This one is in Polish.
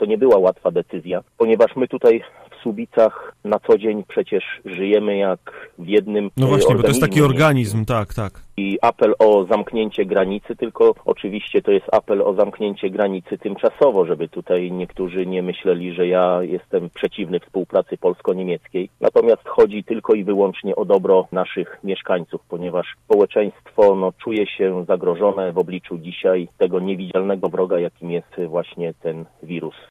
to nie była łatwa decyzja, ponieważ my tutaj w Słubicach na co dzień przecież żyjemy jak w jednym No właśnie, bo to jest taki organizmie. organizm, tak, tak. I apel o zamknięcie granicy, tylko oczywiście to jest apel o zamknięcie granicy tymczasowo, żeby tutaj niektórzy nie myśleli, że ja jestem przeciwny współpracy polsko-niemieckiej. Natomiast chodzi tylko i wyłącznie o dobro naszych mieszkańców, ponieważ społeczeństwo czuje się zagrożone w obliczu dzisiaj tego niewidzialnego wroga, jakim jest właśnie ten wirus.